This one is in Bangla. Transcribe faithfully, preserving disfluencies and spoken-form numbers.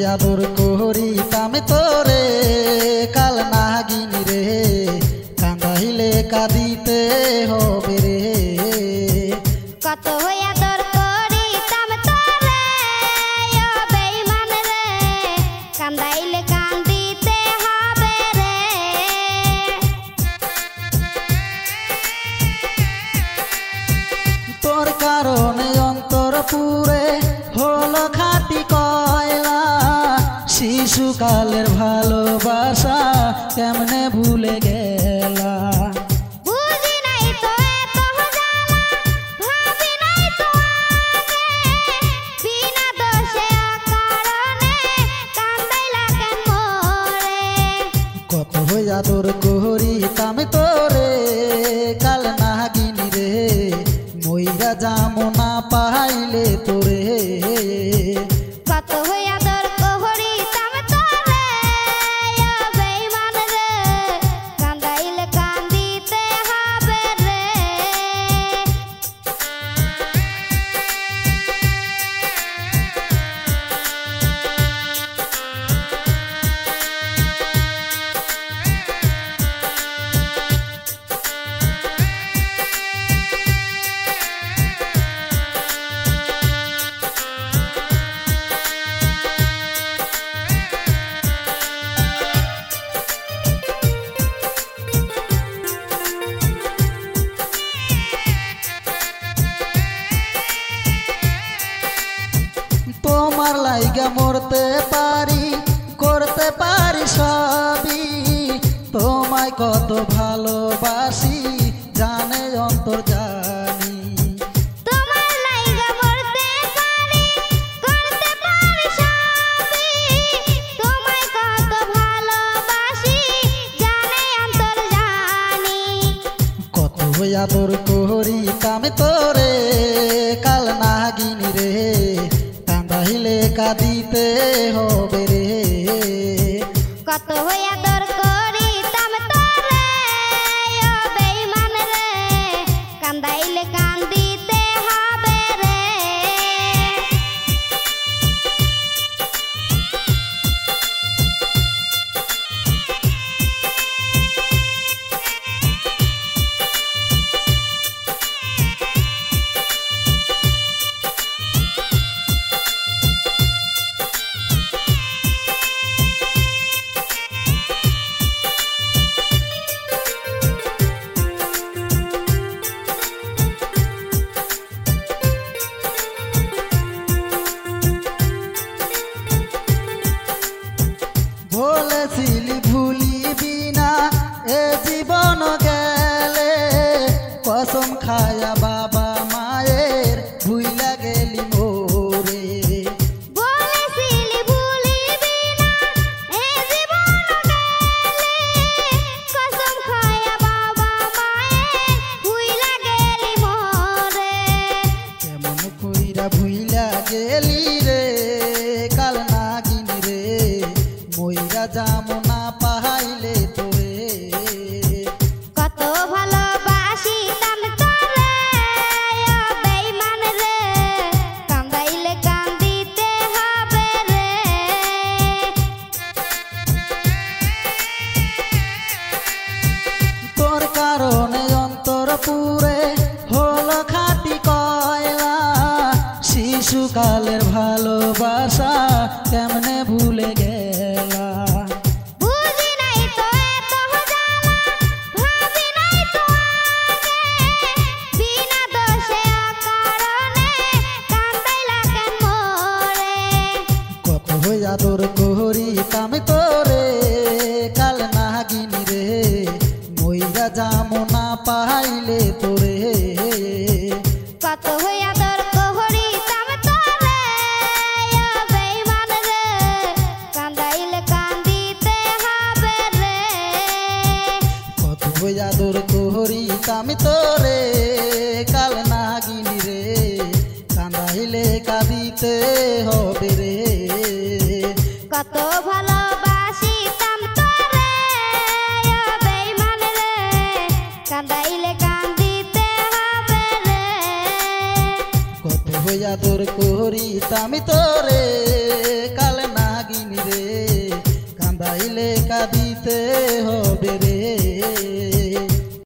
আদর করিতাম তোরে কাল নাগিনী রে কান্দাইলে কাঁদিতে হবে রে। কত আদর করিতাম তোরে ও বেঈমান রে কান্দাইলে কান্দিতে হবে রে। তোর কারণে অন্তর পুরে হলো খাঁটি কয়লা শিশুকালের ভালোবাসা কেমনে ভুলে গেলা। বুঝি নাই তো এত জ্বালা ভাবি নাই তো আগে বিনা দোষে অকারণে কান্দাইলা কেন মোরে। কত আদর করিতাম তোরে কাল নাগিনী রে মইরা যামো না পাইলে তোরে। কত আদর করিতাম তোরে ও বেঈমান রে কান্দাইলে কান্দিতে হবে রে। তোমার লাইগা মরতে পারি করতে পারি সবই তোমায় কত ভালোবাসি জানে অন্তর জানি। তোমার লাইগা মরতে পারি করতে পারি সবই তোমায় কত ভালোবাসি জানে অন্তর জানি। কত আদর করিতাম তোরে কাল নাগিনী রে কান্দাইলে কাঁদিতে হবে রে। কত আদর করিতাম তোরে ও বেঈমান রে কান্দাইলে কান্দিতে হবে রে। বলেছিলি ভুলিবি না এ জীবন গেলে কসম খায়া বাবা মায়ের ভুইলা গেলি মোরে। বলেছিলি ভুলিবি না এ জীবন গেলে কসম খায়া বাবা মায়ের ভুইলা গেলি মোরে। কেমন কইরা ভুইলা গেলি রে কাল নাগিনী রে মইরা যামো না পাইলে তোরে। কত ভালোবাসিতাম তোরে ও বেঈমান রে কান্দাইলে কান্দিতে হবে রে। তোর কারণে অন্তর পুরে হলো খাঁটি কয়লা শিশুকালের ভালোবাসা কেমনে ভুলে গেলা। বুঝি নাই তো এত জ্বালা ভাবি নাই তো আগে বিনা দোষে অকারণে কান্দাইলা কেন মোরে। কত আদর করিতাম তোরে কাল নাগিনী রে মইরা যামো না পাইলে তোরে। কত আদর করিতাম তোরে ও বেঈমান রে কান্দাইলে কান্দিতে হবে রে। কত আদর করিতাম তোরে কাল নাগিনী রে কান্দাইলে কাঁদিতে হবে রে। কত ভালোবাসিতাম তোরে ও বেঈমান রে কান্দাইলে কান্দিতে হবে রে। কত আদর করিতাম তোরে কাল নাগিনী রে, কান্দাইলে কাঁদিতে হবে রে।